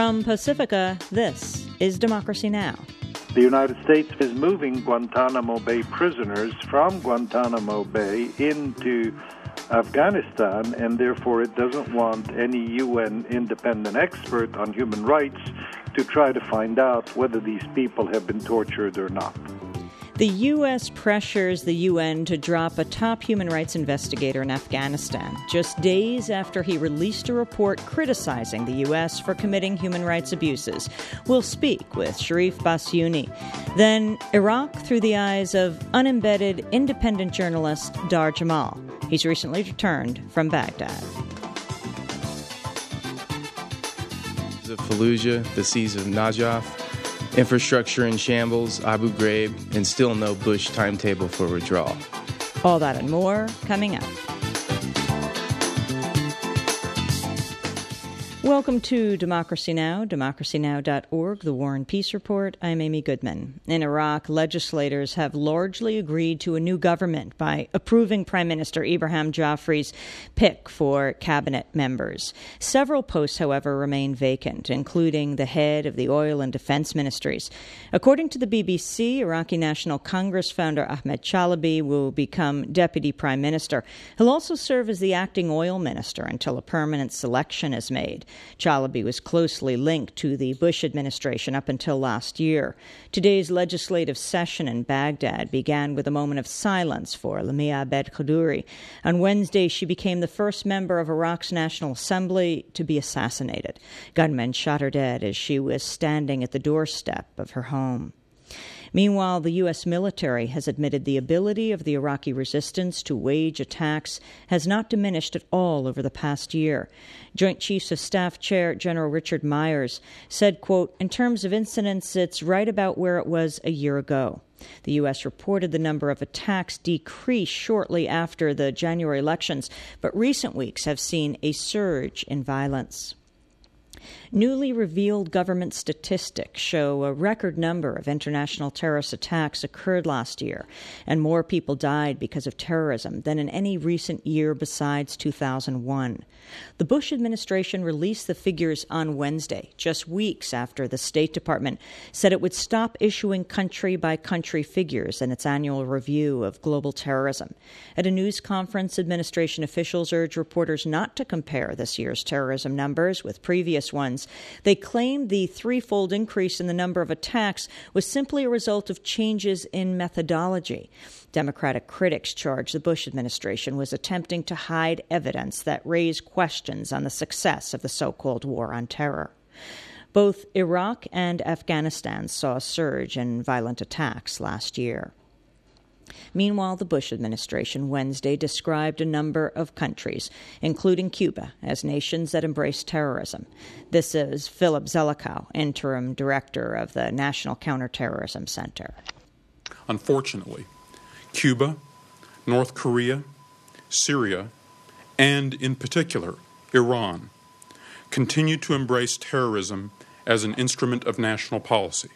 From Pacifica, this is Democracy Now! The United States is moving Guantanamo Bay prisoners from Guantanamo Bay into Afghanistan, and therefore it doesn't want any UN independent expert on human rights to try to find out whether these people have been tortured or not. The U.S. pressures the UN to drop a top human rights investigator in Afghanistan, just days after he released a report criticizing the U.S. for committing human rights abuses. We'll speak with Sharif Bassiouni. Then, Iraq through the eyes of unembedded independent journalist Dar Jamal. He's recently returned from Baghdad. The Fallujah, the siege of Najaf, infrastructure in shambles, Abu Ghraib, and still no Bush timetable for withdrawal. All that and more coming up. Welcome to Democracy Now!, democracynow.org, the War and Peace Report. I'm Amy Goodman. In Iraq, legislators have largely agreed to a new government by approving Prime Minister Ibrahim Jaafri's pick for cabinet members. Several posts, however, remain vacant, including the head of the oil and defense ministries. According to the BBC, Iraqi National Congress founder Ahmed Chalabi will become deputy prime minister. He'll also serve as the acting oil minister until a permanent selection is made. Chalabi was closely linked to the Bush administration up until last year. Today's legislative session in Baghdad began with a moment of silence for Lamia Abed Khadouri. On Wednesday, she became the first member of Iraq's National Assembly to be assassinated. Gunmen shot her dead as she was standing at the doorstep of her home. Meanwhile, the U.S. military has admitted the ability of the Iraqi resistance to wage attacks has not diminished at all over the past year. Joint Chiefs of Staff Chair General Richard Myers said, quote, "In terms of incidents, it's right about where it was a year ago." The U.S. reported the number of attacks decreased shortly after the January elections, but recent weeks have seen a surge in violence. Newly revealed government statistics show a record number of international terrorist attacks occurred last year, and more people died because of terrorism than in any recent year besides 2001. The Bush administration released the figures on Wednesday, just weeks after the State Department said it would stop issuing country-by-country figures in its annual review of global terrorism. At a news conference, administration officials urged reporters not to compare this year's terrorism numbers with previous ones. They claimed the threefold increase in the number of attacks was simply a result of changes in methodology. Democratic critics charged the Bush administration was attempting to hide evidence that raised questions on the success of the so-called war on terror. Both Iraq and Afghanistan saw a surge in violent attacks last year. Meanwhile, the Bush administration Wednesday described a number of countries, including Cuba, as nations that embrace terrorism. This is Philip Zelikow, interim director of the National Counterterrorism Center. Unfortunately, Cuba, North Korea, Syria, and in particular, Iran, continue to embrace terrorism as an instrument of national policy.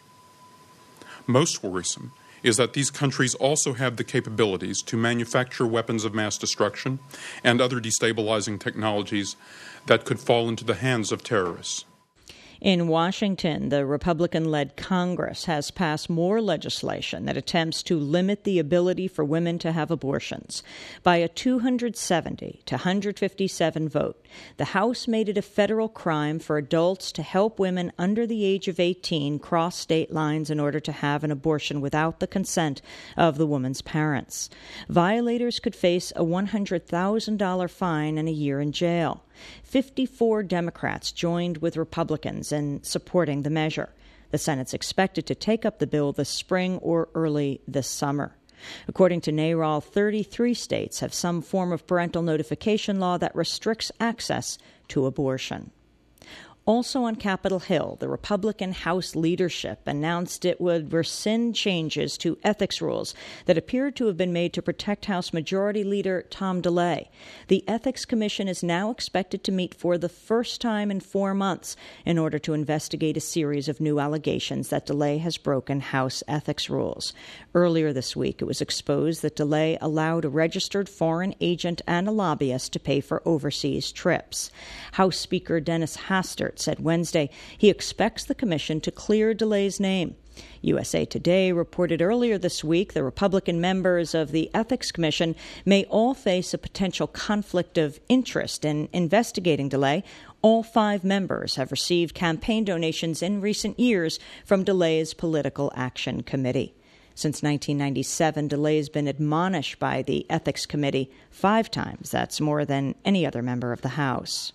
Most worrisome is that these countries also have the capabilities to manufacture weapons of mass destruction and other destabilizing technologies that could fall into the hands of terrorists. In Washington, the Republican-led Congress has passed more legislation that attempts to limit the ability for women to have abortions. By a 270 to 157 vote, the House made it a federal crime for adults to help women under the age of 18 cross state lines in order to have an abortion without the consent of the woman's parents. Violators could face a $100,000 fine and a year in jail. 54 Democrats joined with Republicans in supporting the measure. The Senate's expected to take up the bill this spring or early this summer. According to NARAL, 33 states have some form of parental notification law that restricts access to abortion. Also on Capitol Hill, the Republican House leadership announced it would rescind changes to ethics rules that appeared to have been made to protect House Majority Leader Tom DeLay. The Ethics Commission is now expected to meet for the first time in 4 months in order to investigate a series of new allegations that DeLay has broken House ethics rules. Earlier this week, it was exposed that DeLay allowed a registered foreign agent and a lobbyist to pay for overseas trips. House Speaker Dennis Hastert court said Wednesday he expects the commission to clear DeLay's name. USA Today reported earlier this week the Republican members of the Ethics Commission may all face a potential conflict of interest in investigating DeLay. All 5 members have received campaign donations in recent years from DeLay's Political Action Committee. Since 1997, DeLay has been admonished by the Ethics Committee 5 times. That's more than any other member of the House.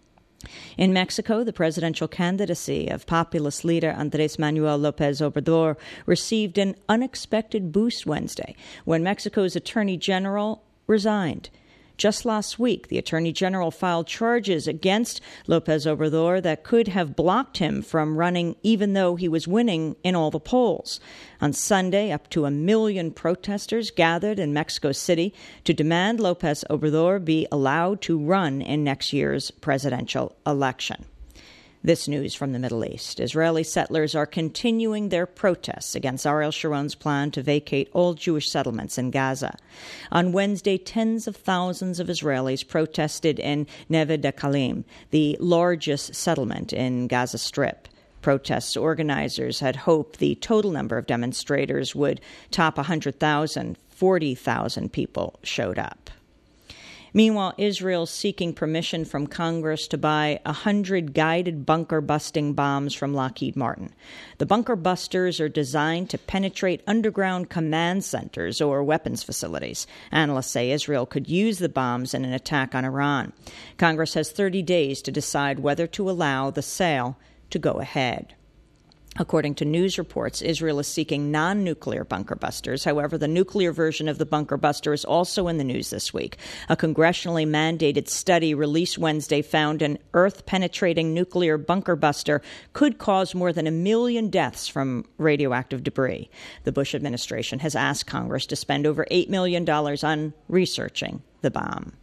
In Mexico, the presidential candidacy of populist leader Andrés Manuel López Obrador received an unexpected boost Wednesday when Mexico's Attorney General resigned. Just last week, the Attorney General filed charges against López Obrador that could have blocked him from running even though he was winning in all the polls. On Sunday, up to 1 million protesters gathered in Mexico City to demand López Obrador be allowed to run in next year's presidential election. This news from the Middle East. Israeli settlers are continuing their protests against Ariel Sharon's plan to vacate all Jewish settlements in Gaza. On Wednesday, tens of thousands of Israelis protested in Neve Dekalim, the largest settlement in Gaza Strip. Protests organizers had hoped the total number of demonstrators would top 100,000. 40,000 people showed up. Meanwhile, Israel's seeking permission from Congress to buy 100 guided bunker-busting bombs from Lockheed Martin. The bunker busters are designed to penetrate underground command centers or weapons facilities. Analysts say Israel could use the bombs in an attack on Iran. Congress has 30 days to decide whether to allow the sale to go ahead. According to news reports, Israel is seeking non-nuclear bunker busters. However, the nuclear version of the bunker buster is also in the news this week. A congressionally mandated study released Wednesday found an Earth-penetrating nuclear bunker buster could cause more than 1 million deaths from radioactive debris. The Bush administration has asked Congress to spend over $8 million on researching the bomb.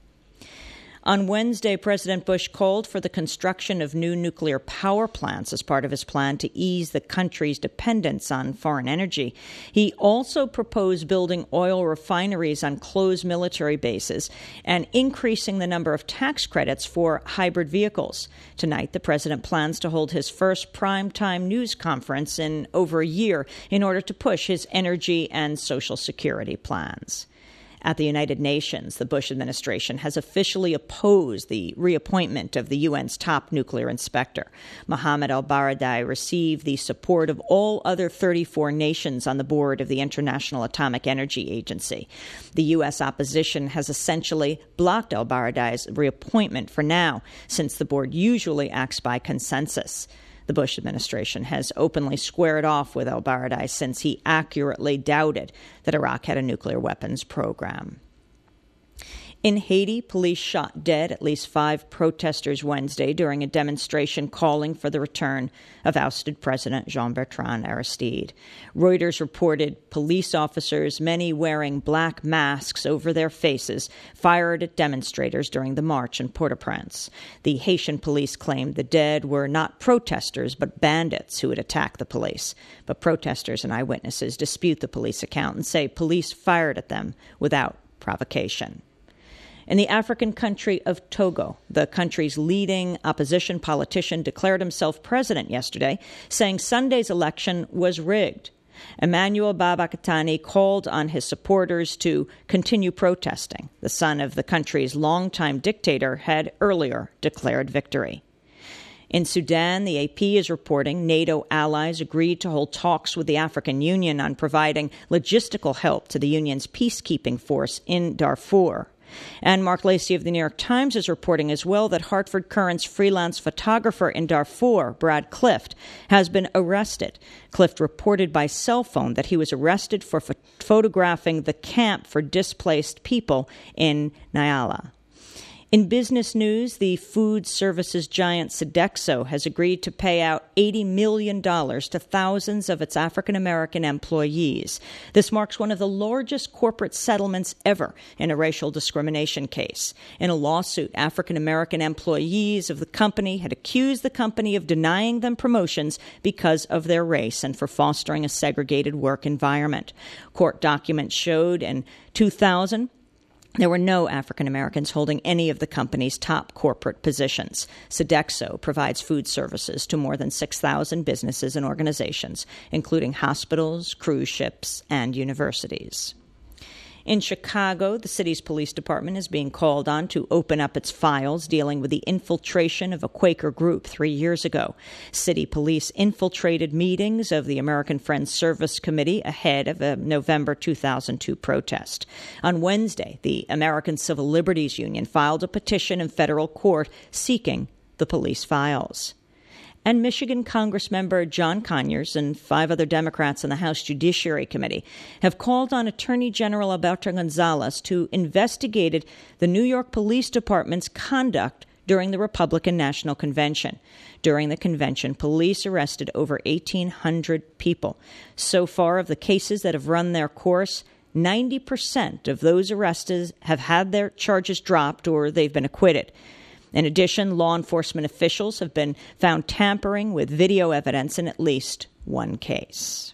On Wednesday, President Bush called for the construction of new nuclear power plants as part of his plan to ease the country's dependence on foreign energy. He also proposed building oil refineries on closed military bases and increasing the number of tax credits for hybrid vehicles. Tonight, the president plans to hold his first primetime news conference in over a year in order to push his energy and Social Security plans. At the United Nations, the Bush administration has officially opposed the reappointment of the UN's top nuclear inspector. Mohammed al-Baradei received the support of all other 34 nations on the board of the International Atomic Energy Agency. The U.S. opposition has essentially blocked al-Baradei's reappointment for now, since the board usually acts by consensus. The Bush administration has openly squared off with al-Baradei since he accurately doubted that Iraq had a nuclear weapons program. In Haiti, police shot dead at least 5 protesters Wednesday during a demonstration calling for the return of ousted President Jean-Bertrand Aristide. Reuters reported police officers, many wearing black masks over their faces, fired at demonstrators during the march in Port-au-Prince. The Haitian police claimed the dead were not protesters but bandits who had attacked the police. But protesters and eyewitnesses dispute the police account and say police fired at them without provocation. In the African country of Togo, the country's leading opposition politician declared himself president yesterday, saying Sunday's election was rigged. Emmanuel Babakatani called on his supporters to continue protesting. The son of the country's longtime dictator had earlier declared victory. In Sudan, the AP is reporting NATO allies agreed to hold talks with the African Union on providing logistical help to the union's peacekeeping force in Darfur. And Mark Lacey of the New York Times is reporting as well that Hartford Courant's freelance photographer in Darfur, Brad Clift, has been arrested. Clift reported by cell phone that he was arrested for photographing the camp for displaced people in Nyala. In business news, the food services giant Sodexo has agreed to pay out $80 million to thousands of its African-American employees. This marks one of the largest corporate settlements ever in a racial discrimination case. In a lawsuit, African-American employees of the company had accused the company of denying them promotions because of their race and for fostering a segregated work environment. Court documents showed in 2000, There were no African Americans holding any of the company's top corporate positions. Sodexo provides food services to more than 6,000 businesses and organizations, including hospitals, cruise ships, and universities. In Chicago, the city's police department is being called on to open up its files dealing with the infiltration of a Quaker group 3 years ago. City police infiltrated meetings of the American Friends Service Committee ahead of a November 2002 protest. On Wednesday, the American Civil Liberties Union filed a petition in federal court seeking the police files. And Michigan Congressmember John Conyers and 5 other Democrats in the House Judiciary Committee have called on Attorney General Alberto Gonzales to investigate the New York Police Department's conduct during the Republican National Convention. During the convention, police arrested over 1,800 people. So far, of the cases that have run their course, 90% of those arrested have had their charges dropped or they've been acquitted. In addition, law enforcement officials have been found tampering with video evidence in at least one case.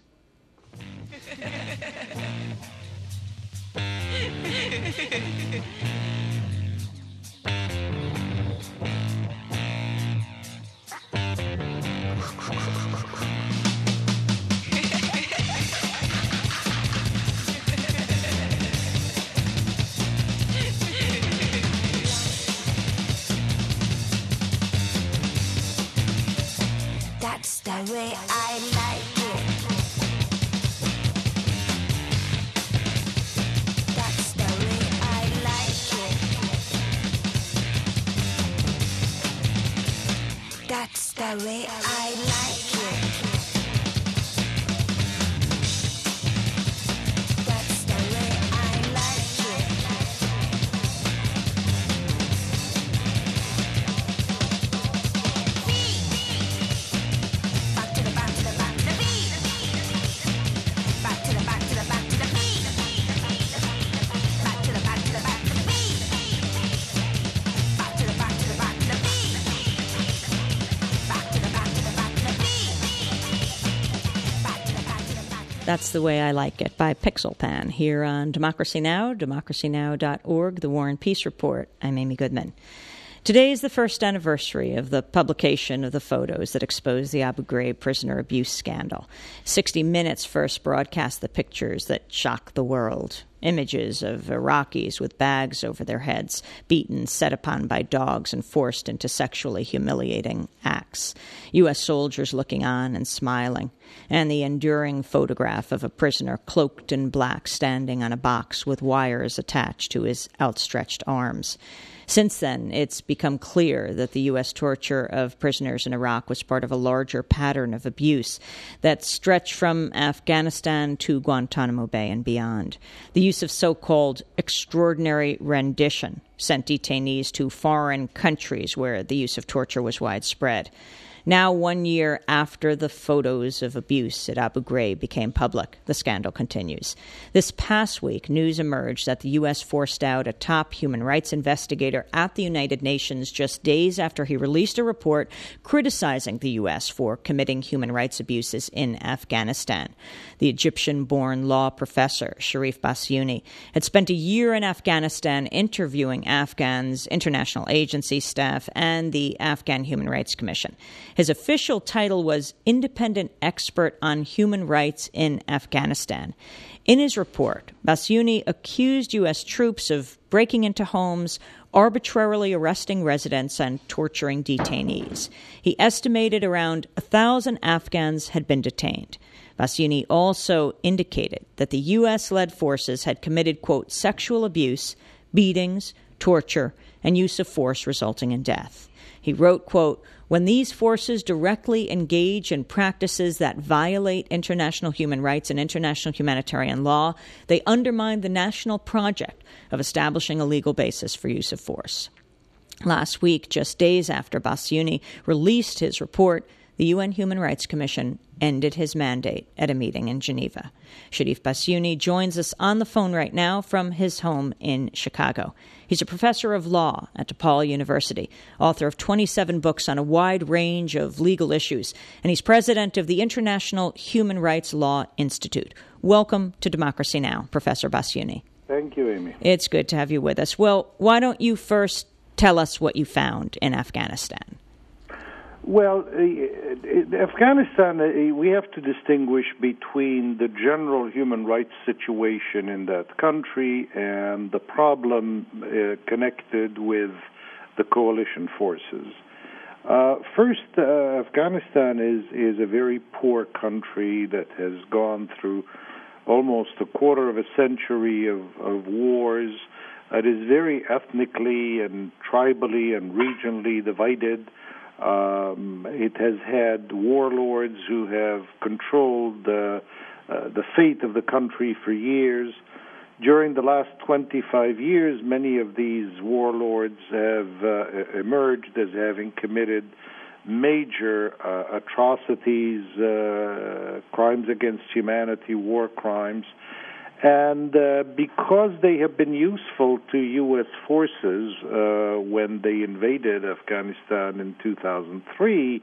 That's the way I like it. That's the way I like it. That's the way I like it. That's the way I like it. Back to the back to the back to the beat. Back to the back to the back to the beat. Back to the back to the back to the beat. Back to the back to the back to the beat. Back to the back to the back to the beat. Back to the back to the back to the. That's the Way I Like It by Pixel Pan here on Democracy Now!, democracynow.org, The War and Peace Report. I'm Amy Goodman. Today is the first anniversary of the publication of the photos that exposed the Abu Ghraib prisoner abuse scandal. 60 Minutes first broadcast the pictures that shocked the world. Images of Iraqis with bags over their heads, beaten, set upon by dogs, and forced into sexually humiliating acts. U.S. soldiers looking on and smiling. And the enduring photograph of a prisoner cloaked in black standing on a box with wires attached to his outstretched arms. Since then, it's become clear that the U.S. torture of prisoners in Iraq was part of a larger pattern of abuse that stretched from Afghanistan to Guantanamo Bay and beyond. The use of so-called extraordinary rendition sent detainees to foreign countries where the use of torture was widespread. Now, 1 year after the photos of abuse at Abu Ghraib became public, the scandal continues. This past week, news emerged that the U.S. forced out a top human rights investigator at the United Nations just days after he released a report criticizing the U.S. for committing human rights abuses in Afghanistan. The Egyptian-born law professor, Sharif Bassiouni, had spent a year in Afghanistan interviewing Afghans, international agency staff, and the Afghan Human Rights Commission. His official title was Independent Expert on Human Rights in Afghanistan. In his report, Bassiouni accused U.S. troops of breaking into homes, arbitrarily arresting residents, and torturing detainees. He estimated around 1,000 Afghans had been detained. Bassiouni also indicated that the U.S.-led forces had committed, quote, sexual abuse, beatings, torture, and use of force resulting in death. He wrote, quote, when these forces directly engage in practices that violate international human rights and international humanitarian law, they undermine the national project of establishing a legal basis for use of force. Last week, just days after Bassiouni released his report, the UN Human Rights Commission ended his mandate at a meeting in Geneva. Sharif Bassiouni joins us on the phone right now from his home in Chicago. He's a professor of law at DePaul University, author of 27 books on a wide range of legal issues, and he's president of the International Human Rights Law Institute. Welcome to Democracy Now!, Professor Bassiouni. Thank you, Amy. It's good to have you with us. Well, why don't you first tell us what you found in Afghanistan? Well, Afghanistan, we have to distinguish between the general human rights situation in that country and the problem connected with the coalition forces. First, Afghanistan is a very poor country that has gone through almost a quarter of a century of wars. It is very ethnically and tribally and regionally divided. It has had warlords who have controlled the fate of the country for years. During the last 25 years, many of these warlords have emerged as having committed major atrocities, crimes against humanity, war crimes. And because they have been useful to U.S. forces when they invaded Afghanistan in 2003,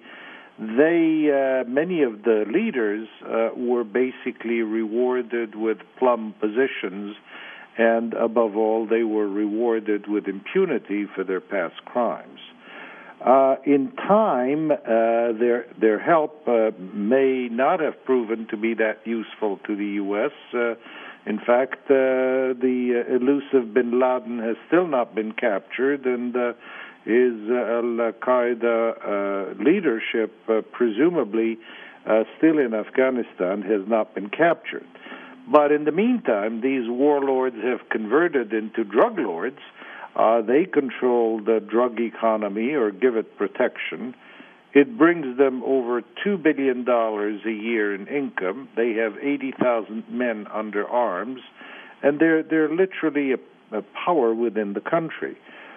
many of the leaders were basically rewarded with plum positions, and above all, they were rewarded with impunity for their past crimes. In time, their help may not have proven to be that useful to the U.S. In fact, the elusive bin Laden has still not been captured, and his al-Qaeda leadership, presumably still in Afghanistan, has not been captured. But in the meantime, these warlords have converted into drug lords. They control the drug economy or give it protection. It brings them over $2 billion a year in income. They have 80,000 men under arms, and they're literally a power within the country.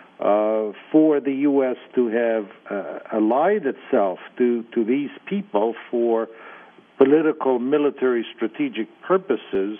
For the U.S. to have allied itself to these people for political, military, strategic purposes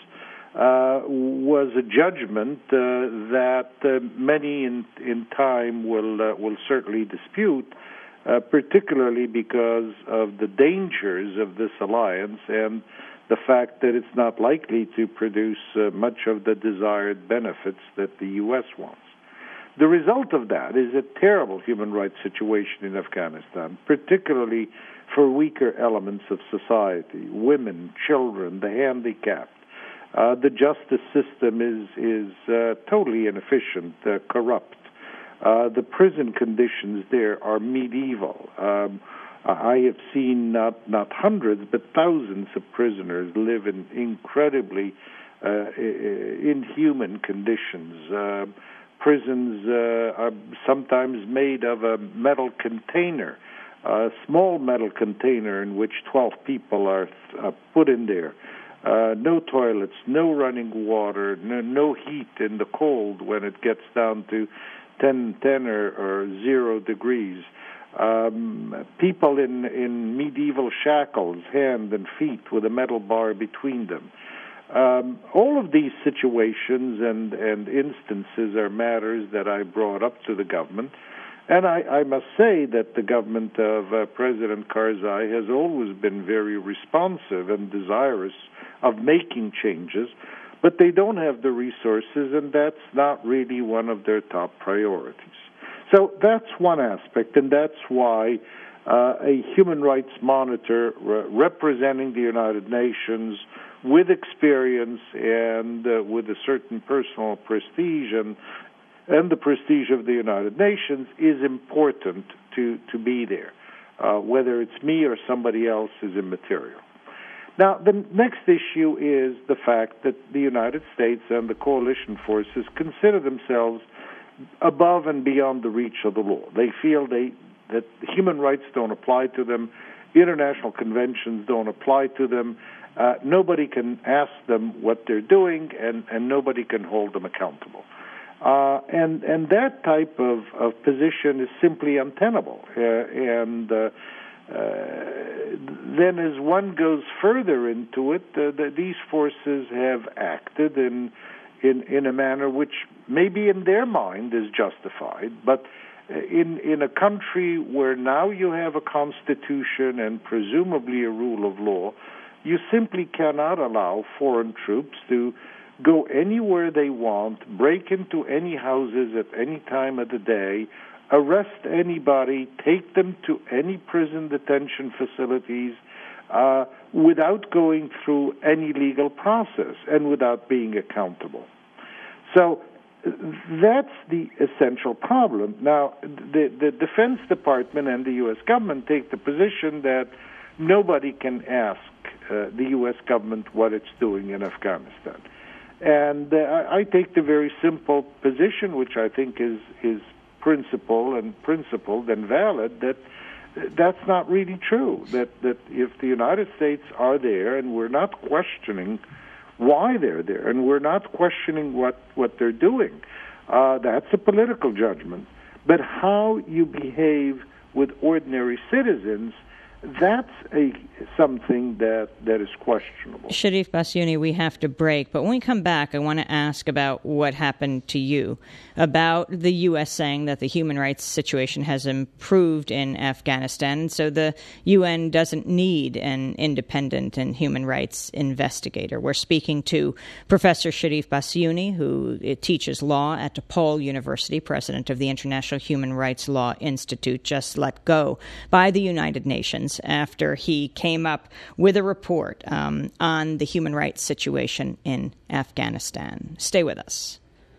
was a judgment that many in time will certainly dispute, particularly because of the dangers of this alliance and the fact that it's not likely to produce much of the desired benefits that the U.S. wants. The result of that is a terrible human rights situation in Afghanistan, particularly for weaker elements of society, women, children, the handicapped. The justice system is totally inefficient, corrupt. The prison conditions there are medieval. I have seen not hundreds, but thousands of prisoners live in incredibly inhuman conditions. Prisons are sometimes made of a metal container, a small metal container in which 12 people are put in there. No toilets, no running water, no heat in the cold when it gets down to 10 or 0 degrees. People in medieval shackles, hand and feet, with a metal bar between them. All of these situations and instances are matters that I brought up to the government. And I must say that the government of President Karzai has always been very responsive and desirous of making changes, but they don't have the resources, and that's not really one of their top priorities. So that's one aspect, and that's why a human rights monitor representing the United Nations with experience and with a certain personal prestige and the prestige of the United Nations is important to be there. Whether it's me or somebody else is immaterial. Now, the next issue is the fact that the United States and the coalition forces consider themselves above and beyond the reach of the law. They feel that human rights don't apply to them, international conventions don't apply to them, nobody can ask them what they're doing, and nobody can hold them accountable. And that type of position is simply untenable. Then as one goes further into it, these forces have acted in a manner which maybe in their mind is justified, but in a country where now you have a constitution and presumably a rule of law, you simply cannot allow foreign troops to go anywhere they want, break into any houses at any time of the day, arrest anybody, take them to any prison detention facilities without going through any legal process and without being accountable. So that's the essential problem. Now, the Defense Department and the U.S. government take the position that nobody can ask the U.S. government what it's doing in Afghanistan. And I take the very simple position, which I think is principled and valid, that that's not really true. That if the United States are there, and we're not questioning why they're there, and we're not questioning what they're doing, that's a political judgment. But how you behave with ordinary citizens, that's something that is questionable. Cherif Bassiouni, we have to break, but when we come back, I want to ask about what happened to you, about the U.S. saying that the human rights situation has improved in Afghanistan, so the UN doesn't need an independent and human rights investigator. We're speaking to Professor Cherif Bassiouni, who teaches law at DePaul University, president of the International Human Rights Law Institute, just let go by the United Nations after he came up with a report on the human rights situation in Afghanistan. Stay with us.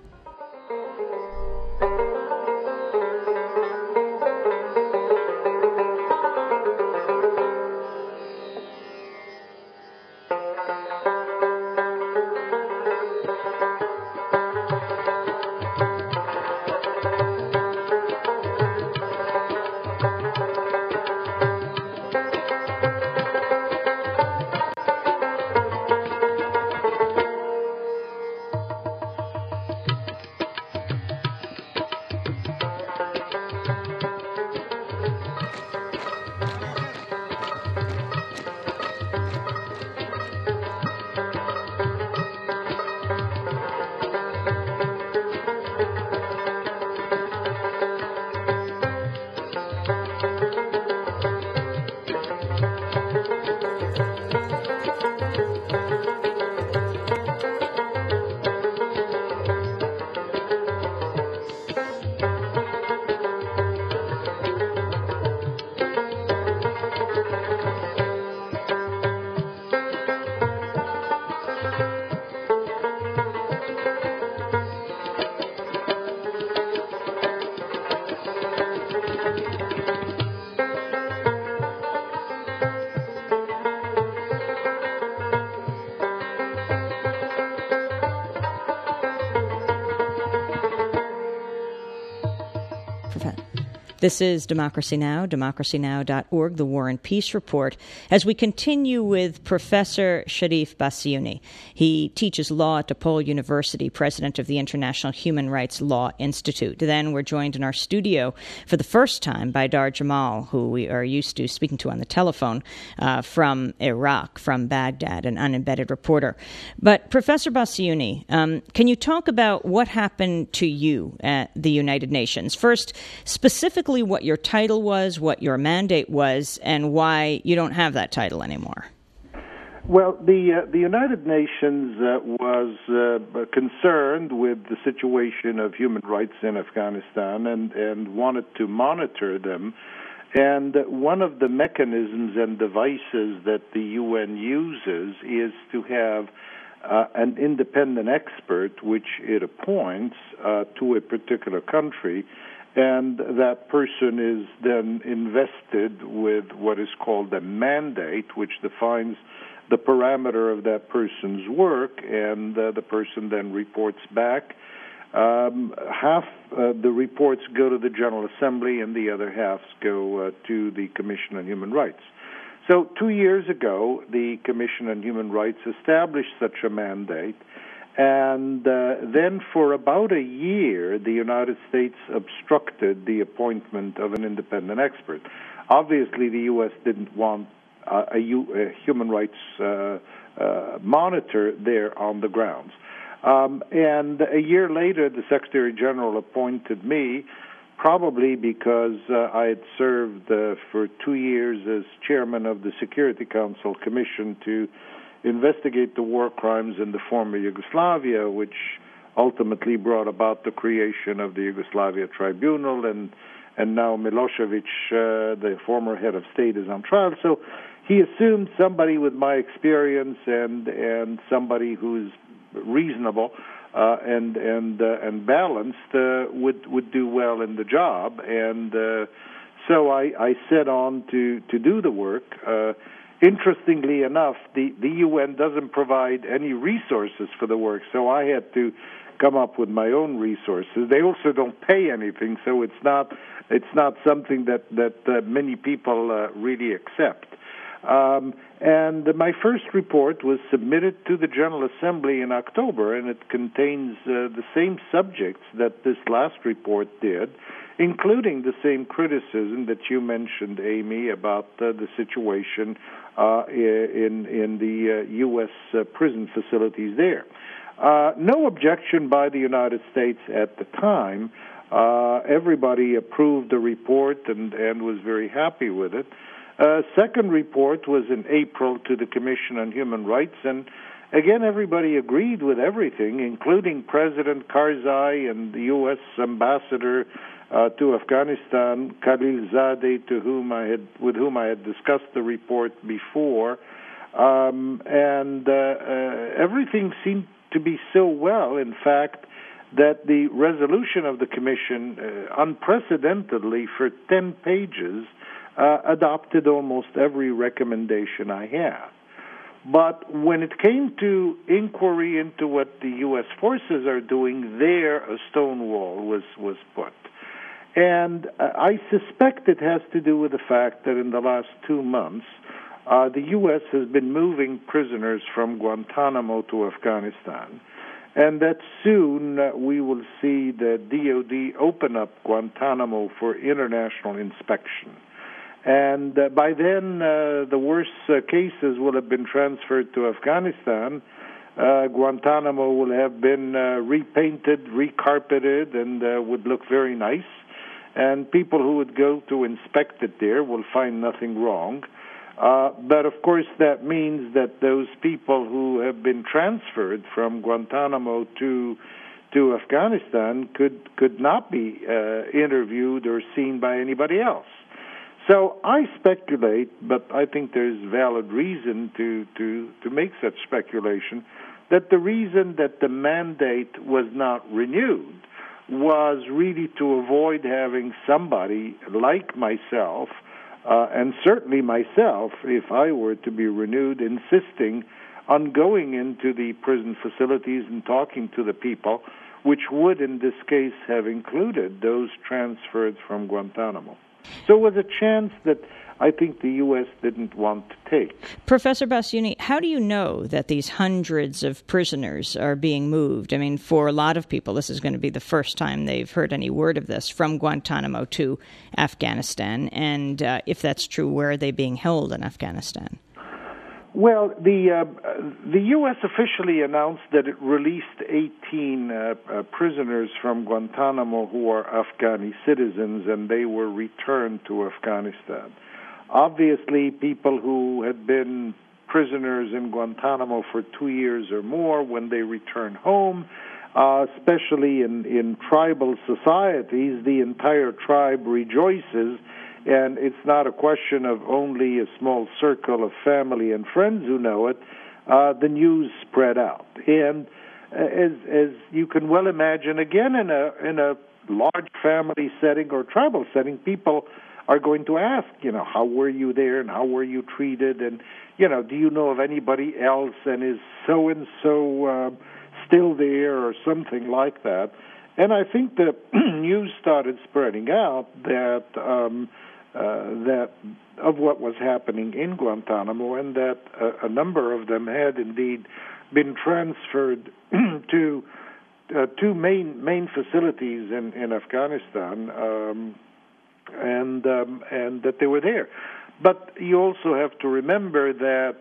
This is Democracy Now!, democracynow.org, the War and Peace Report, as we continue with Professor Cherif Bassiouni. He teaches law at DePaul University, president of the International Human Rights Law Institute. Then we're joined in our studio for the first time by Dar Jamal, who we are used to speaking to on the telephone from Iraq, from Baghdad, an unembedded reporter. But Professor Bassiouni, can you talk about what happened to you at the United Nations? First, specifically what your title was, what your mandate was, and why you don't have that title anymore. Well, the United Nations was concerned with the situation of human rights in Afghanistan and wanted to monitor them. And one of the mechanisms and devices that the UN uses is to have an independent expert, which it appoints to a particular country, and that person is then invested with what is called a mandate, which defines the parameter of that person's work, and the person then reports back. Half the reports go to the General Assembly, and the other half go to the Commission on Human Rights. So 2 years ago, the Commission on Human Rights established such a mandate, and then for about a year, the United States obstructed the appointment of an independent expert. Obviously, the U.S. didn't want a human rights monitor there on the grounds. And a year later, the Secretary General appointed me, probably because I had served for 2 years as chairman of the Security Council Commission to investigate the war crimes in the former Yugoslavia, which ultimately brought about the creation of the Yugoslavia Tribunal, and now Milosevic, the former head of state, is on trial. So he assumed somebody with my experience and somebody who's reasonable and balanced would do well in the job, and so I set on to do the work. Interestingly enough, the UN doesn't provide any resources for the work, so I had to come up with my own resources. They also don't pay anything, so it's not something that many people really accept. And my first report was submitted to the General Assembly in October, and it contains the same subjects that this last report did, including the same criticism that you mentioned, Amy, about the situation in the U.S. Prison facilities there. No objection by the United States at the time. Everybody approved the report and was very happy with it. Second report was in April to the Commission on Human Rights, and again, everybody agreed with everything, including President Karzai and the U.S. Ambassador to Afghanistan, Khalilzadeh, with whom I had discussed the report before, and everything seemed to be so well, in fact, that the resolution of the Commission, unprecedentedly for 10 pages, adopted almost every recommendation I have. But when it came to inquiry into what the U.S. forces are doing, there a stonewall was put. And I suspect it has to do with the fact that in the last 2 months, the U.S. has been moving prisoners from Guantanamo to Afghanistan, and that soon we will see the DOD open up Guantanamo for international inspection. And by then, the worst cases will have been transferred to Afghanistan. Guantanamo will have been repainted, recarpeted, and would look very nice. And people who would go to inspect it there will find nothing wrong. But, of course, that means that those people who have been transferred from Guantanamo to Afghanistan could not be interviewed or seen by anybody else. So I speculate, but I think there's valid reason to make such speculation, that the reason that the mandate was not renewed was really to avoid having somebody like myself, and certainly myself, if I were to be renewed, insisting on going into the prison facilities and talking to the people, which would in this case have included those transferred from Guantanamo. So it was a chance that I think the U.S. didn't want to take. Professor Bassiouni, how do you know that these hundreds of prisoners are being moved? I mean, for a lot of people, this is going to be the first time they've heard any word of this, from Guantanamo to Afghanistan. And if that's true, where are they being held in Afghanistan? Well, the U.S. officially announced that it released 18 prisoners from Guantanamo who are Afghani citizens, and they were returned to Afghanistan. Obviously, people who had been prisoners in Guantanamo for 2 years or more, when they return home, especially in tribal societies, the entire tribe rejoices. And it's not a question of only a small circle of family and friends who know it. The news spread out, and as you can well imagine, again in a large family setting or tribal setting, people are going to ask, how were you there and how were you treated, and do you know of anybody else, and is so and so still there, or something like that. And I think the news started spreading out that of what was happening in Guantanamo, and that a number of them had indeed been transferred to two main facilities in Afghanistan, and that they were there. But you also have to remember that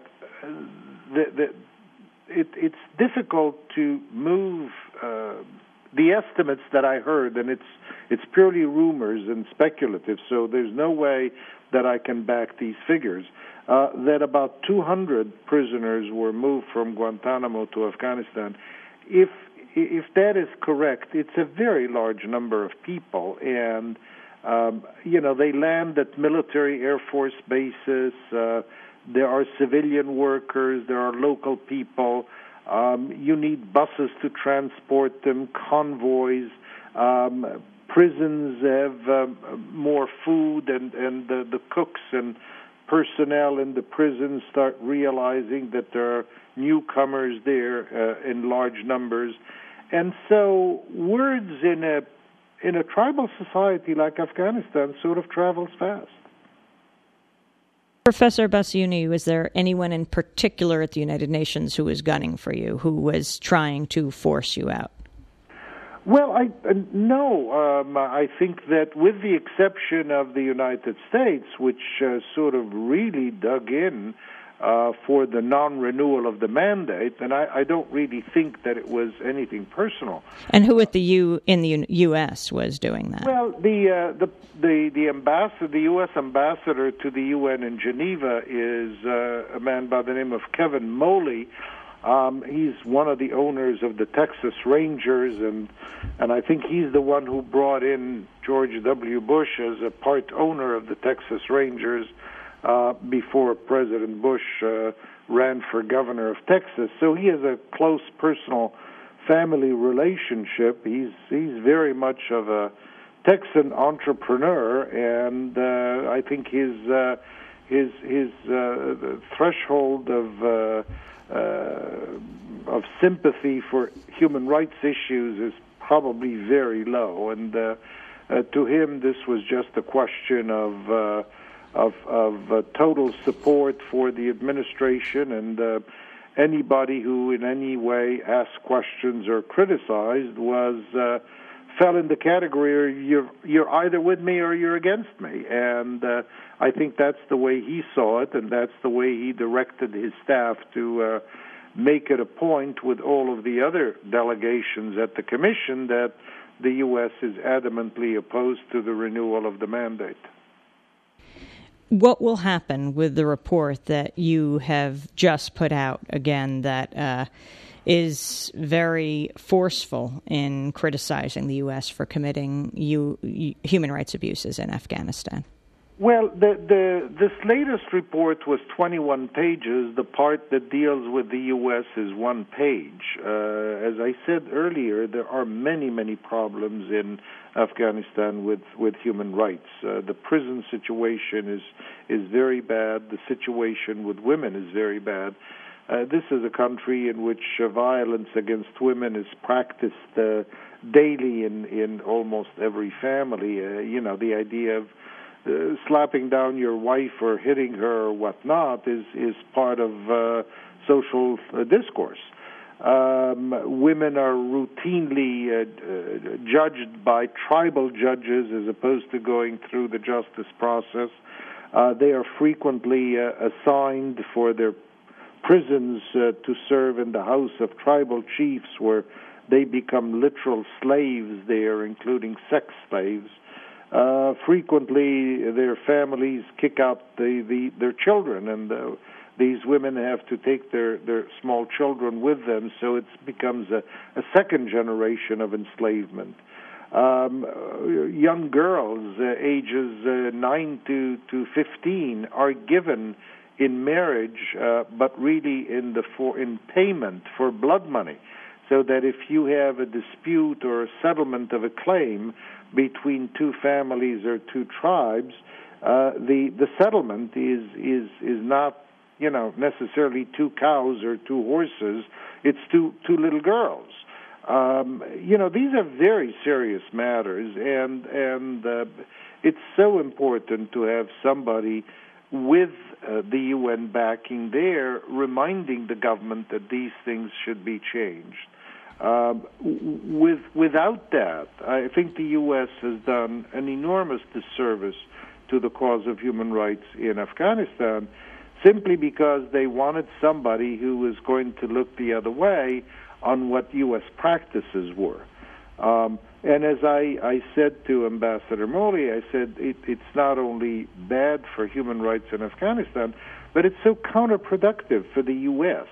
it's difficult to move. The estimates that I heard, and it's purely rumors and speculative, so there's no way that I can back these figures. that about 200 prisoners were moved from Guantanamo to Afghanistan. If that is correct, it's a very large number of people, and they land at military Air Force bases. There are civilian workers. There are local people. You need buses to transport them, convoys. Prisons have more food, and the cooks and personnel in the prisons start realizing that there are newcomers there in large numbers. And so words in a tribal society like Afghanistan sort of travels fast. Professor Bassiouni, was there anyone in particular at the United Nations who was gunning for you, who was trying to force you out? Well, no. I think that with the exception of the United States, which sort of really dug in for the non-renewal of the mandate, and I don't really think that it was anything personal. And who at the U.S. was doing that? Well, the ambassador, the U.S. ambassador to the UN in Geneva, is a man by the name of Kevin Moley. He's one of the owners of the Texas Rangers, and I think he's the one who brought in George W. Bush as a part owner of the Texas Rangers before President Bush ran for governor of Texas. So he has a close personal family relationship. He's very much of a Texan entrepreneur, and I think his threshold of sympathy for human rights issues is probably very low, and to him this was just a question of total support for the administration, and anybody who in any way asked questions or criticized fell in the category you're either with me or you're against me, and I think that's the way he saw it, and that's the way he directed his staff to make it a point with all of the other delegations at the Commission that the U.S. is adamantly opposed to the renewal of the mandate. What will happen with the report that you have just put out, again, that is very forceful in criticizing the U.S. for committing human rights abuses in Afghanistan? Well, this latest report was 21 pages. The part that deals with the U.S. is 1 page. As I said earlier, there are many, many problems in Afghanistan with human rights. The prison situation is very bad. The situation with women is very bad. This is a country in which violence against women is practiced daily in almost every family. The idea of slapping down your wife or hitting her or whatnot is part of social discourse. Women are routinely judged by tribal judges as opposed to going through the justice process. They are frequently assigned for their prisons to serve in the house of tribal chiefs, where they become literal slaves there, including sex slaves. Frequently, their families kick out their children, and these women have to take their small children with them, so it becomes a second generation of enslavement. Young girls, ages 9 to 15, are given in marriage, but really in payment for blood money, so that if you have a dispute or a settlement of a claim between two families or two tribes, the settlement is not necessarily 2 cows or 2 horses. It's two little girls. These are very serious matters, and it's so important to have somebody with the UN backing there, reminding the government that these things should be changed. Without that, I think the U.S. has done an enormous disservice to the cause of human rights in Afghanistan, simply because they wanted somebody who was going to look the other way on what U.S. practices were. And as I said to Ambassador Moley, I said it's not only bad for human rights in Afghanistan, But it's so counterproductive for the U.S.,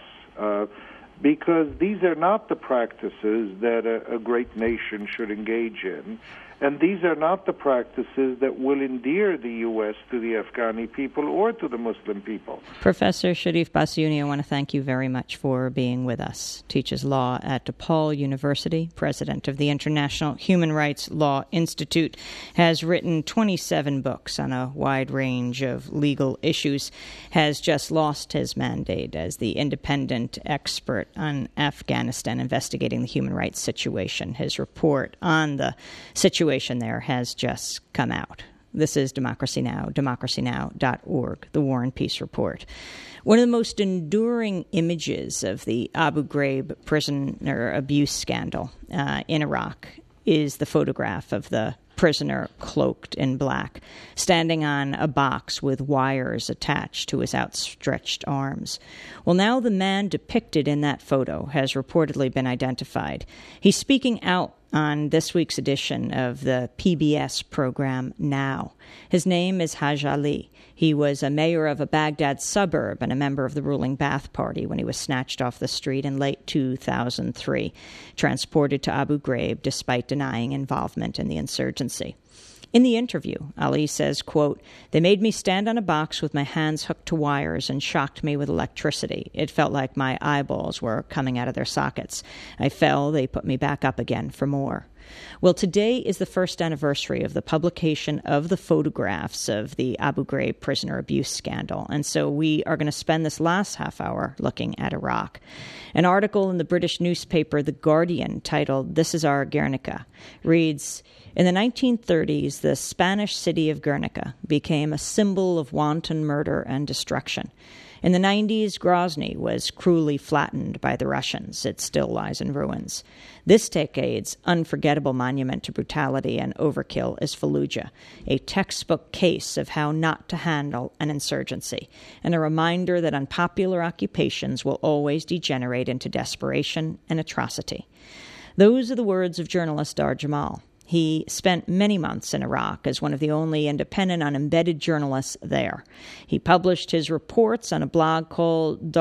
because these are not the practices that a great nation should engage in, and these are not the practices that will endear the U.S. to the Afghani people or to the Muslim people. Professor Sharif Bassiouni, I want to thank you very much for being with us. Teaches law at DePaul University, president of the International Human Rights Law Institute, has written 27 books on a wide range of legal issues, has just lost his mandate as the independent expert on Afghanistan investigating the human rights situation. His report on the situation there has just come out. This is Democracy Now!, democracynow.org, the War and Peace Report. One of the most enduring images of the Abu Ghraib prisoner abuse scandal in Iraq is the photograph of the prisoner cloaked in black, standing on a box with wires attached to his outstretched arms. Well, now the man depicted in that photo has reportedly been identified. He's speaking out on this week's edition of the PBS program Now. His name is Haj Ali. He was a mayor of a Baghdad suburb and a member of the ruling Ba'ath Party when he was snatched off the street in late 2003, transported to Abu Ghraib despite denying involvement in the insurgency. In the interview, Ali says, quote, "They made me stand on a box with my hands hooked to wires and shocked me with electricity. It felt like my eyeballs were coming out of their sockets. I fell. They put me back up again for more." Well, today is the first anniversary of the publication of the photographs of the Abu Ghraib prisoner abuse scandal, and so we are going to spend this last half hour looking at Iraq. An article in the British newspaper The Guardian titled "This is Our Guernica" reads, "In the 1930s, the Spanish city of Guernica became a symbol of wanton murder and destruction. In the 90s, Grozny was cruelly flattened by the Russians. It still lies in ruins. This decade's unforgettable monument to brutality and overkill is Fallujah, a textbook case of how not to handle an insurgency, and a reminder that unpopular occupations will always degenerate into desperation and atrocity." Those are the words of journalist Dar Jamal. He spent many months in Iraq as one of the only independent, unembedded journalists there. He published his reports on a blog called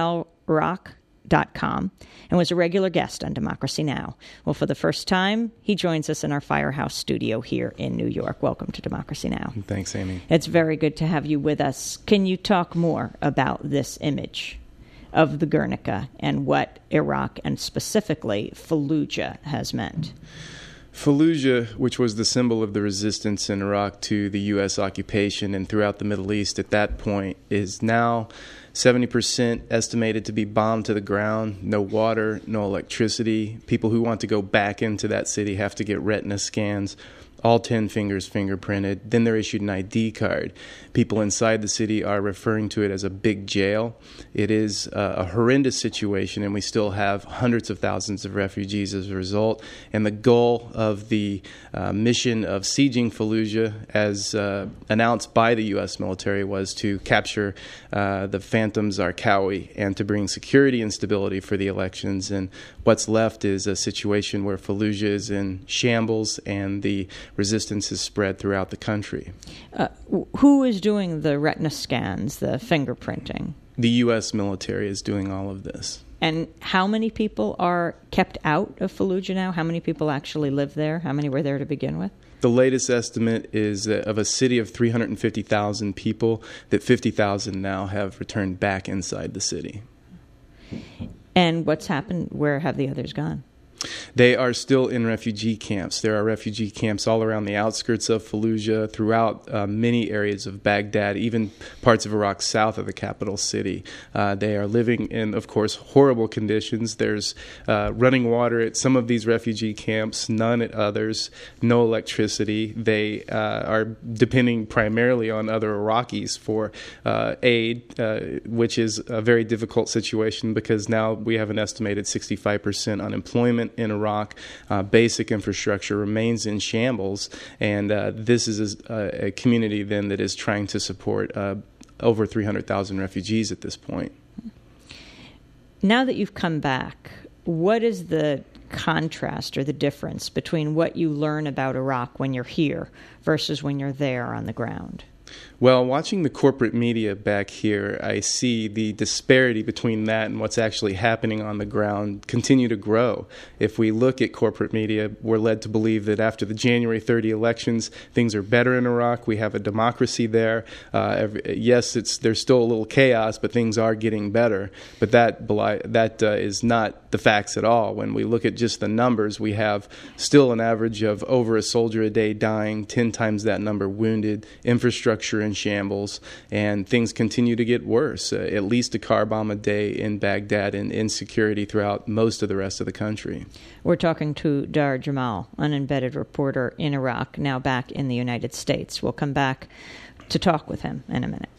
darjamaliraq.com and was a regular guest on Democracy Now! Well, for the first time, he joins us in our Firehouse studio here in New York. Welcome to Democracy Now! Thanks, Amy. It's very good to have you with us. Can you talk more about this image of the Guernica and what Iraq and specifically Fallujah has meant? Fallujah, which was the symbol of the resistance in Iraq to the U.S. occupation and throughout the Middle East at that point, is now 70% estimated to be bombed to the ground. No water, no electricity. People who want to go back into that city have to get retina scans. All 10 fingers fingerprinted. Then they're issued an ID card. People inside the city are referring to it as a big jail. It is a horrendous situation, and we still have hundreds of thousands of refugees as a result. And the goal of the mission of sieging Fallujah, as announced by the U.S. military, was to capture the Phantom Zarqawi and to bring security and stability for the elections. And what's left is a situation where Fallujah is in shambles and the resistance is spread throughout the country. Who is doing the retina scans, the fingerprinting? The U.S. military is doing all of this. And how many people are kept out of Fallujah now? How many people actually live there? How many were there to begin with? The latest estimate is of a city of 350,000 people, that 50,000 now have returned back inside the city. And what's happened? Where have the others gone? They are still in refugee camps. There are refugee camps all around the outskirts of Fallujah, throughout many areas of Baghdad, even parts of Iraq south of the capital city. They are living in, of course, horrible conditions. There's running water at some of these refugee camps, none at others, no electricity. They are depending primarily on other Iraqis for aid, which is a very difficult situation because now we have an estimated 65% unemployment in Iraq. Basic infrastructure remains in shambles, and this is a community then that is trying to support over 300,000 refugees at this point. Now that you've come back, what is the contrast or the difference between what you learn about Iraq when you're here versus when you're there on the ground? Well, watching the corporate media back here, I see the disparity between that and what's actually happening on the ground continue to grow. If we look at corporate media, we're led to believe that after the January 30 elections, things are better in Iraq. We have a democracy there. Yes, there's still a little chaos, but things are getting better. But that is not the facts at all. When we look at just the numbers, we have still an average of over a soldier a day dying, 10 times that number wounded, infrastructure in shambles, and things continue to get worse. At least a car bomb a day in Baghdad, and insecurity throughout most of the rest of the country. We're talking to Dar Jamal, an embedded reporter in Iraq, now back in the United States. We'll come back to talk with him in a minute.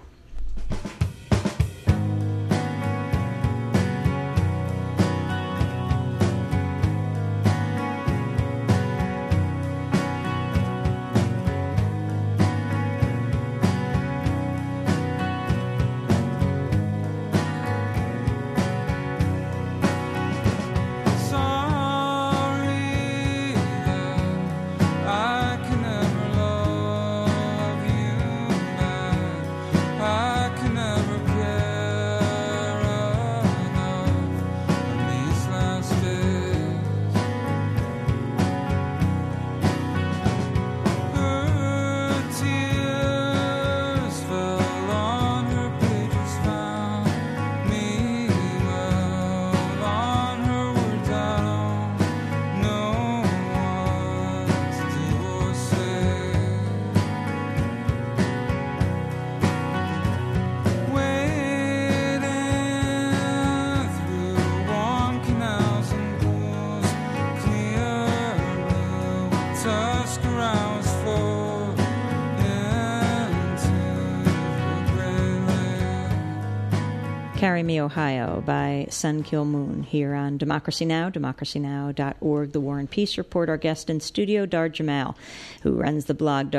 Carry Me, Ohio by Sun Kil Moon here on Democracy Now!, democracynow.org, The War and Peace Report. Our guest in studio, Dar Jamal, who runs the blog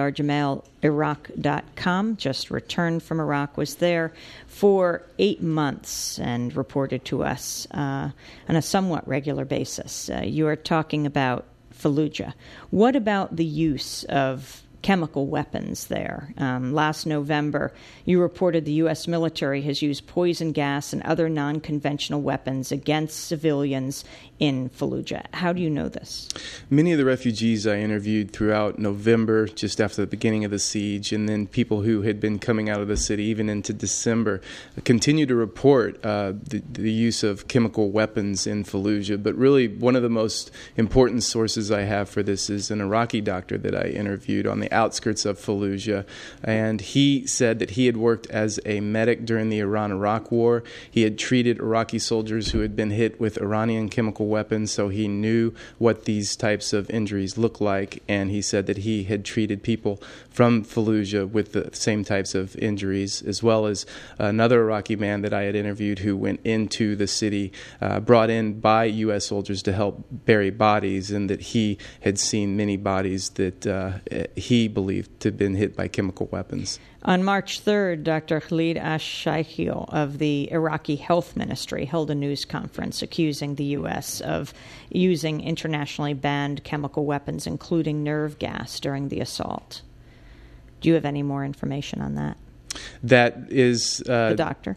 darjamaliraq.com, just returned from Iraq, was there for 8 months and reported to us on a somewhat regular basis. You are talking about Fallujah. What about the use of chemical weapons there? Last November, you reported the U.S. military has used poison gas and other non-conventional weapons against civilians in Fallujah. How do you know this? Many of the refugees I interviewed throughout November, just after the beginning of the siege, and then people who had been coming out of the city even into December, continue to report the use of chemical weapons in Fallujah. But really, one of the most important sources I have for this is an Iraqi doctor that I interviewed on the outskirts of Fallujah, and he said that he had worked as a medic during the Iran-Iraq War. He had treated Iraqi soldiers who had been hit with Iranian chemical weapons, so he knew what these types of injuries look like, and he said that he had treated people from Fallujah with the same types of injuries, as well as another Iraqi man that I had interviewed who went into the city, brought in by U.S. soldiers to help bury bodies, and that he had seen many bodies that he believed to have been hit by chemical weapons. On March 3rd, Dr. Khalid Ash-Shaikhil of the Iraqi Health Ministry held a news conference accusing the U.S. of using internationally banned chemical weapons, including nerve gas, during the assault. Do you have any more information on that? That is... the doctor?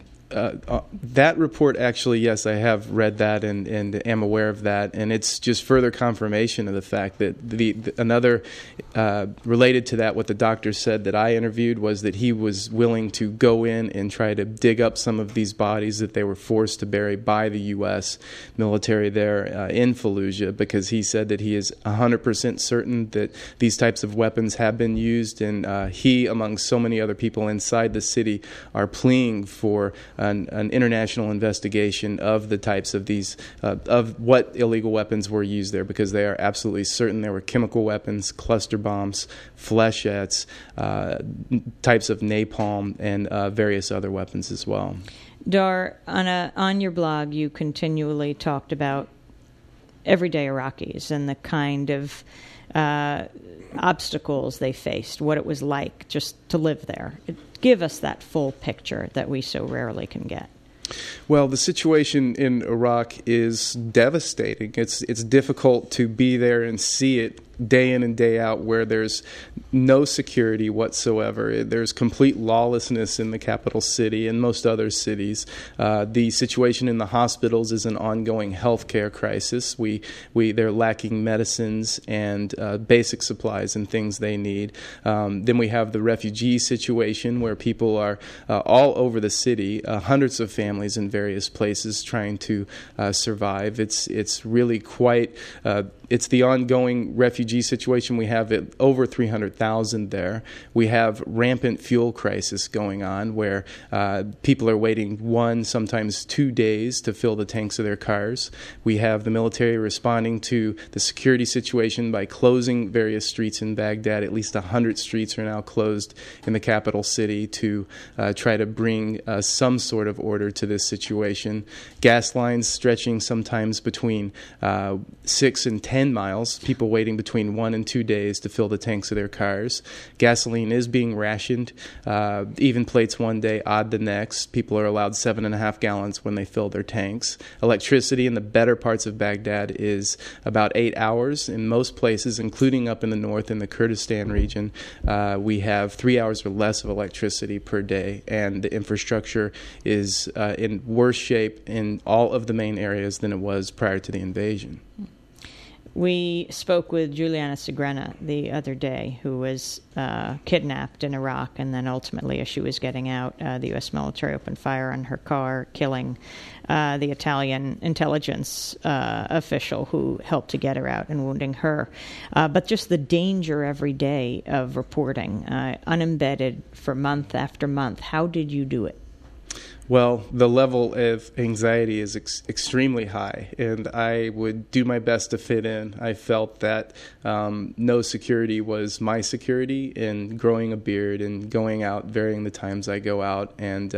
That report, actually, yes, I have read that and am aware of that, and it's just further confirmation of the fact that another related to that, what the doctor said that I interviewed was that he was willing to go in and try to dig up some of these bodies that they were forced to bury by the U.S. military there in Fallujah, because he said that he is 100% certain that these types of weapons have been used, and he, among so many other people inside the city, are pleading for an international investigation of the types of these, of what illegal weapons were used there, because they are absolutely certain there were chemical weapons, cluster bombs, flechettes, types of napalm, and various other weapons as well. Dar, on your blog, you continually talked about everyday Iraqis and the kind of obstacles they faced, what it was like just to live there. Give us that full picture that we so rarely can get. Well, the situation in Iraq is devastating. It's difficult to be there and see it day in and day out, where there's no security whatsoever. There's complete lawlessness in the capital city and most other cities. The situation in the hospitals is an ongoing healthcare crisis. They're lacking medicines and basic supplies and things they need. Then we have the refugee situation, where people are all over the city, hundreds of families in various places trying to survive. It's really quite. It's the ongoing refugee situation. We have over 300,000 there. We have rampant fuel crisis going on, where people are waiting 1, sometimes 2 days to fill the tanks of their cars. We have the military responding to the security situation by closing various streets in Baghdad. At least 100 streets are now closed in the capital city to try to bring some sort of order to this situation. Gas lines stretching sometimes between 6 and 10 miles, people waiting between 1 and 2 days to fill the tanks of their cars. Gasoline is being rationed, even plates one day, odd the next. People are allowed 7.5 gallons when they fill their tanks. Electricity in the better parts of Baghdad is about 8 hours. In most places, including up in the north in the Kurdistan region, we have 3 hours or less of electricity per day, and the infrastructure is in worse shape in all of the main areas than it was prior to the invasion. We spoke with Juliana Segrena the other day, who was kidnapped in Iraq, and then ultimately, as she was getting out, the U.S. military opened fire on her car, killing the Italian intelligence official who helped to get her out and wounding her. But just the danger every day of reporting, unembedded for month after month. How did you do it? Well, the level of anxiety is extremely high, and I would do my best to fit in. I felt that no security was my security in growing a beard and going out, varying the times I go out, and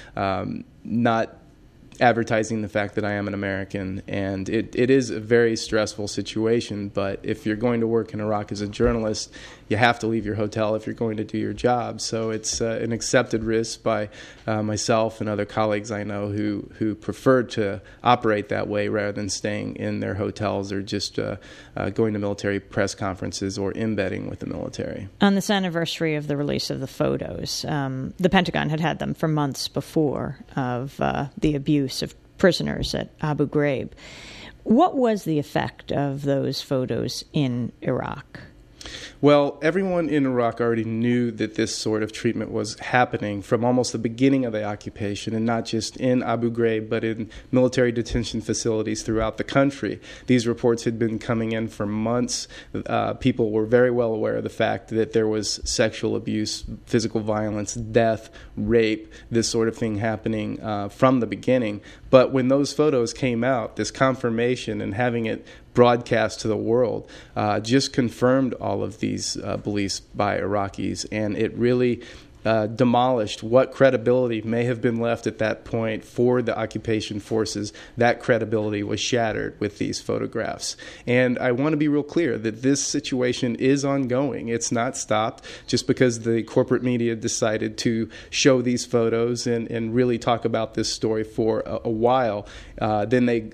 not advertising the fact that I am an American. And it is a very stressful situation, but if you're going to work in Iraq as a journalist, you have to leave your hotel if you're going to do your job. So it's an accepted risk by myself and other colleagues I know who prefer to operate that way rather than staying in their hotels or just going to military press conferences or embedding with the military. On this anniversary of the release of the photos, the Pentagon had them for months before of the abuse of prisoners at Abu Ghraib. What was the effect of those photos in Iraq? Well, everyone in Iraq already knew that this sort of treatment was happening from almost the beginning of the occupation, and not just in Abu Ghraib, but in military detention facilities throughout the country. These reports had been coming in for months. People were very well aware of the fact that there was sexual abuse, physical violence, death, rape, this sort of thing happening from the beginning. But when those photos came out, this confirmation and having it broadcast to the world just confirmed all of these beliefs by Iraqis, and it really demolished what credibility may have been left at that point for the occupation forces. That credibility was shattered with these photographs. And I want to be real clear that this situation is ongoing. It's not stopped just because the corporate media decided to show these photos and really talk about this story for a while. Then they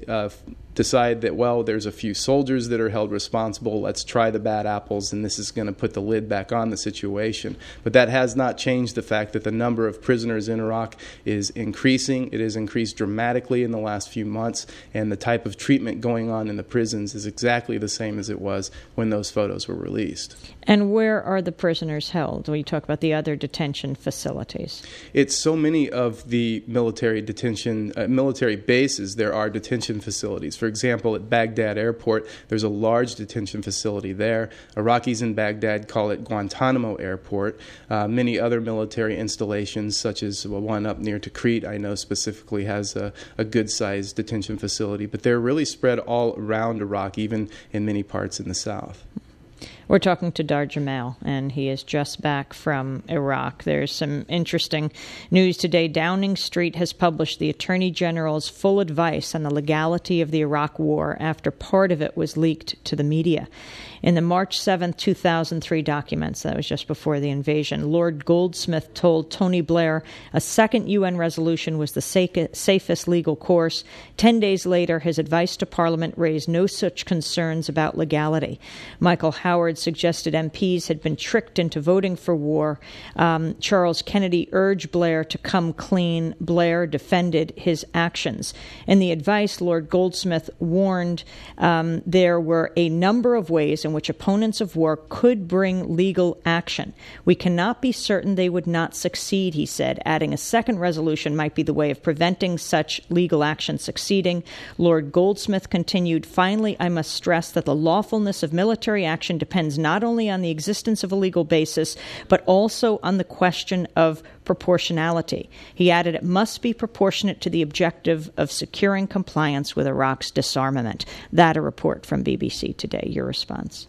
decide that, well, there's a few soldiers that are held responsible. Let's try the bad apples, and this is going to put the lid back on the situation. But that has not changed the fact that the number of prisoners in Iraq is increasing. It has increased dramatically in the last few months, and the type of treatment going on in the prisons is exactly the same as it was when those photos were released. And where are the prisoners held when you talk about the other detention facilities? It's so many of the military detention, military bases, there are detention facilities. For example, at Baghdad Airport, there's a large detention facility there. Iraqis in Baghdad call it Guantanamo Airport. Many other military installations, such as one up near Tikrit, I know specifically has a good-sized detention facility. But they're really spread all around Iraq, even in many parts in the south. We're talking to Dar Jamail, and he is just back from Iraq. There's some interesting news today. Downing Street has published the Attorney General's full advice on the legality of the Iraq War after part of it was leaked to the media. In the March 7, 2003 documents, that was just before the invasion, Lord Goldsmith told Tony Blair a second UN resolution was the safest legal course. 10 days later, his advice to Parliament raised no such concerns about legality. Michael Howard suggested MPs had been tricked into voting for war. Charles Kennedy urged Blair to come clean. Blair defended his actions. In the advice, Lord Goldsmith warned there were a number of ways in which opponents of war could bring legal action. We cannot be certain they would not succeed, he said, adding a second resolution might be the way of preventing such legal action succeeding. Lord Goldsmith continued, finally, I must stress that the lawfulness of military action depends not only on the existence of a legal basis, but also on the question of proportionality. He added it must be proportionate to the objective of securing compliance with Iraq's disarmament. That a report from BBC Today. Your response?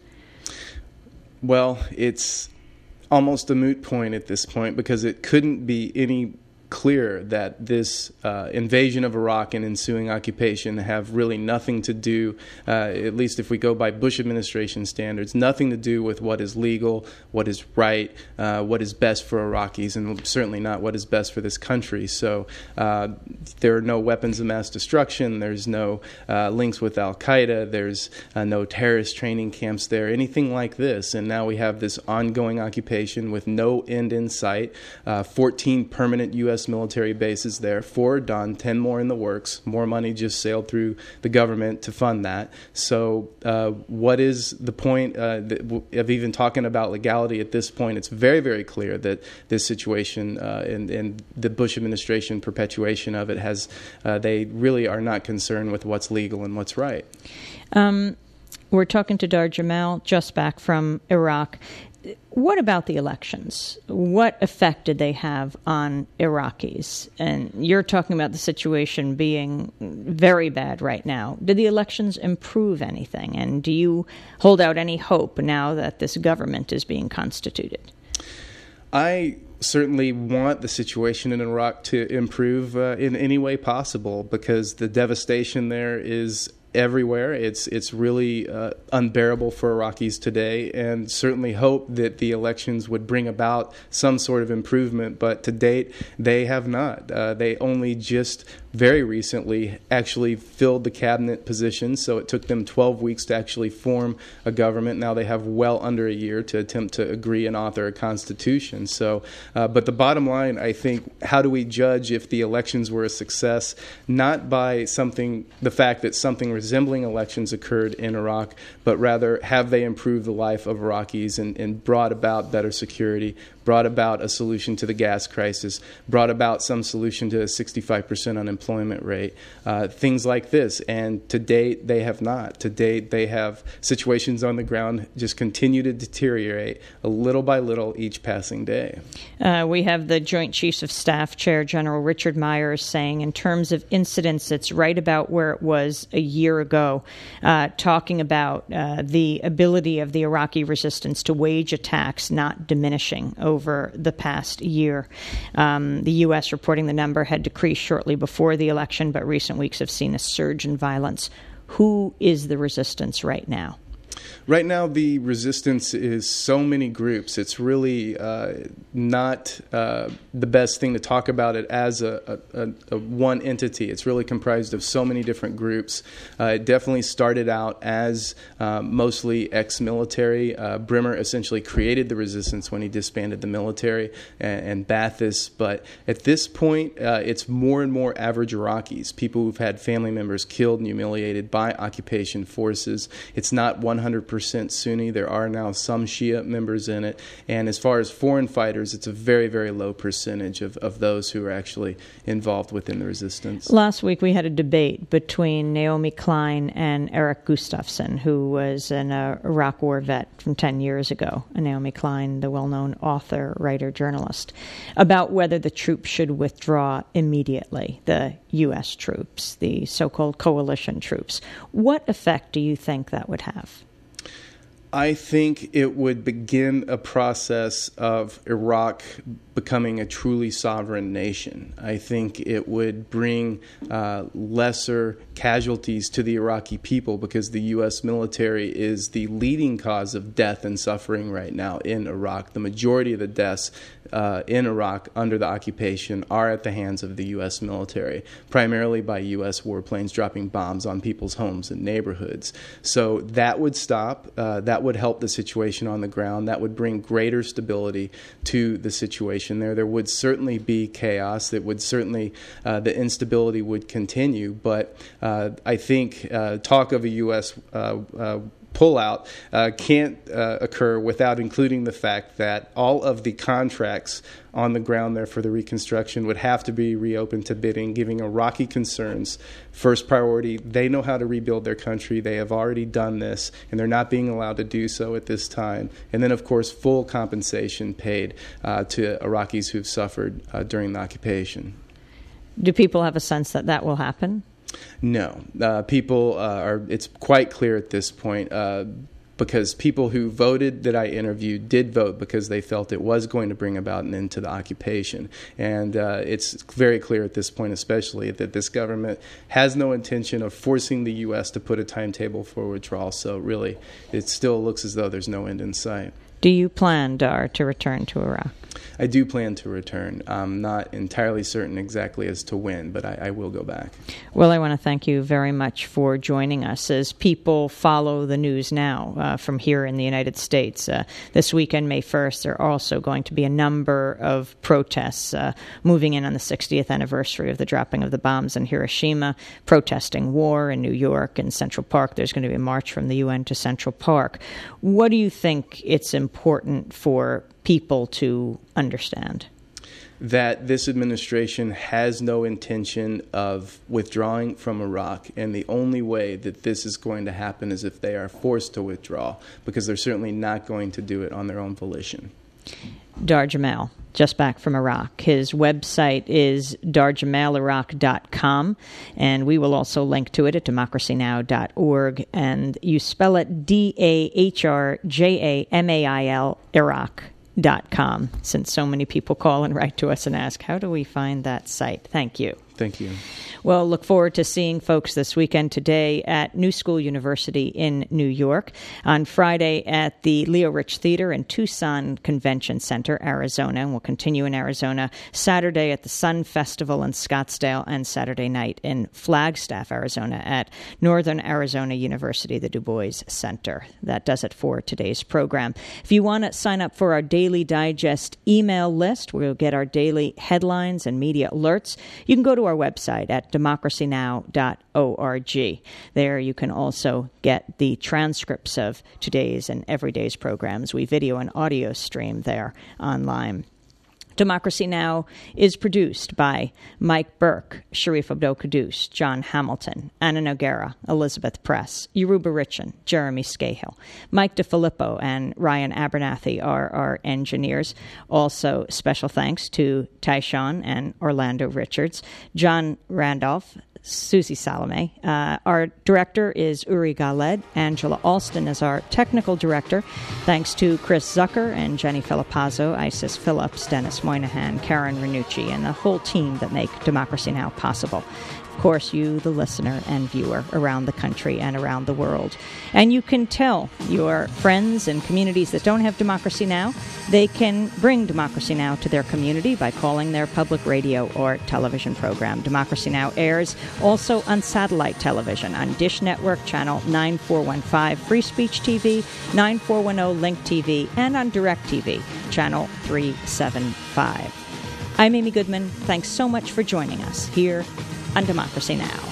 Well, it's almost a moot point at this point because it couldn't be any clear that this invasion of Iraq and ensuing occupation have really nothing to do, at least if we go by Bush administration standards, nothing to do with what is legal, what is right, what is best for Iraqis, and certainly not what is best for this country. So there are no weapons of mass destruction, there's no links with al-Qaeda, there's no terrorist training camps there, anything like this. And now we have this ongoing occupation with no end in sight, 14 permanent U.S. military bases there, 4 done, 10 more in the works. More money just sailed through the government to fund that. So what is the point of even talking about legality at this point? It's very, very clear that this situation and the Bush administration perpetuation of it has, they really are not concerned with what's legal and what's right. We're talking to Dar Jamail, just back from Iraq. What about the elections? What effect did they have on Iraqis? And you're talking about the situation being very bad right now. Did the elections improve anything? And do you hold out any hope now that this government is being constituted? I certainly want the situation in Iraq to improve in any way possible because the devastation there is everywhere. It's really unbearable for Iraqis today, and certainly hope that the elections would bring about some sort of improvement, but to date they have not. They only just very recently actually filled the cabinet positions, so it took them 12 weeks to actually form a government. Now they have well under a year to attempt to agree and author a constitution. So, but the bottom line, I think, how do we judge if the elections were a success? Not by the fact that something resembling elections occurred in Iraq, but rather have they improved the life of Iraqis and brought about better security, brought about a solution to the gas crisis, brought about some solution to a 65% unemployment rate, things like this. And to date, they have not. To date, they have situations on the ground just continue to deteriorate a little by little each passing day. We have the Joint Chiefs of Staff Chair General Richard Myers saying in terms of incidents, it's right about where it was a year ago, talking about the ability of the Iraqi resistance to wage attacks not diminishing over the past year. The U.S. reporting the number had decreased shortly before the election, but recent weeks have seen a surge in violence. Who is the resistance right now? Right now, the resistance is so many groups. It's really not the best thing to talk about it as a one entity. It's really comprised of so many different groups. It definitely started out as mostly ex-military. Bremer essentially created the resistance when he disbanded the military and Ba'athist. But at this point, it's more and more average Iraqis, people who've had family members killed and humiliated by occupation forces. It's not 100% Sunni. There are now some Shia members in it. And as far as foreign fighters, it's a very, very low percentage of those who are actually involved within the resistance. Last week we had a debate between Naomi Klein and Eric Gustafsson, who was an Iraq War vet from 10 years ago. And Naomi Klein, the well-known author, writer, journalist, about whether the troops should withdraw immediately, the U.S. troops, the so-called coalition troops. What effect do you think that would have? I think it would begin a process of Iraq becoming a truly sovereign nation. I think it would bring lesser casualties to the Iraqi people because the U.S. military is the leading cause of death and suffering right now in Iraq. The majority of the deaths in Iraq under the occupation are at the hands of the U.S. military, primarily by U.S. warplanes dropping bombs on people's homes and neighborhoods. So that would stop. That would help the situation on the ground. That would bring greater stability to the situation there. There would certainly be chaos. That would certainly, the instability would continue. But I think talk of a U.S. Pullout can't occur without including the fact that all of the contracts on the ground there for the reconstruction would have to be reopened to bidding, giving Iraqi concerns first priority. They know how to rebuild their country. They have already done this, and they're not being allowed to do so at this time. And then, of course, full compensation paid to Iraqis who've suffered during the occupation. Do people have a sense that that will happen? No. People are, it's quite clear at this point, because people who voted that I interviewed did vote because they felt it was going to bring about an end to the occupation. And it's very clear at this point especially that this government has no intention of forcing the U.S. to put a timetable for withdrawal. So really, it still looks as though there's no end in sight. Do you plan, Dar, to return to Iraq? I do plan to return. I'm not entirely certain exactly as to when, but I will go back. Well, I want to thank you very much for joining us. As people follow the news now from here in the United States, this weekend, May 1st, there are also going to be a number of protests moving in on the 60th anniversary of the dropping of the bombs in Hiroshima, protesting war in New York and Central Park. There's going to be a march from the UN to Central Park. What do you think it's important for people to understand? That this administration has no intention of withdrawing from Iraq, and the only way that this is going to happen is if they are forced to withdraw, because they're certainly not going to do it on their own volition. Dar Jamail, just back from Iraq. His website is darjamailiraq.com, and we will also link to it at democracynow.org, and you spell it DAHRJAMAIL, Iraq.com, since so many people call and write to us and ask, how do we find that site? Thank you. Thank you. Well, look forward to seeing folks this weekend today at New School University in New York, on Friday at the Leo Rich Theater in Tucson Convention Center, Arizona, and we'll continue in Arizona Saturday at the Sun Festival in Scottsdale, and Saturday night in Flagstaff, Arizona at Northern Arizona University, the Du Bois Center. That does it for today's program. If you want to sign up for our Daily Digest email list, we'll get our daily headlines and media alerts. You can go to our website at democracynow.org. There you can also get the transcripts of today's and everyday's programs. We video and audio stream there online. Democracy Now! Is produced by Mike Burke, Sharif Abdel-Quddus, John Hamilton, Anna Noguera, Elizabeth Press, Yoruba Richin, Jeremy Scahill, Mike DeFilippo, and Ryan Abernathy are our engineers. Also, special thanks to Tyshawn and Orlando Richards, John Randolph, Susie Salome. Our director is Uri Galed. Angela Alston is our technical director. Thanks to Chris Zucker and Jenny Filipazzo, Isis Phillips, Dennis Moynihan, Karen Renucci, and the whole team that make Democracy Now! Possible. Of course, you, the listener and viewer around the country and around the world. And you can tell your friends and communities that don't have Democracy Now! They can bring Democracy Now! To their community by calling their public radio or television program. Democracy Now! Airs also on satellite television on Dish Network Channel 9415, Free Speech TV, 9410 Link TV, and on DirecTV Channel 375. I'm Amy Goodman. Thanks so much for joining us here on Democracy Now!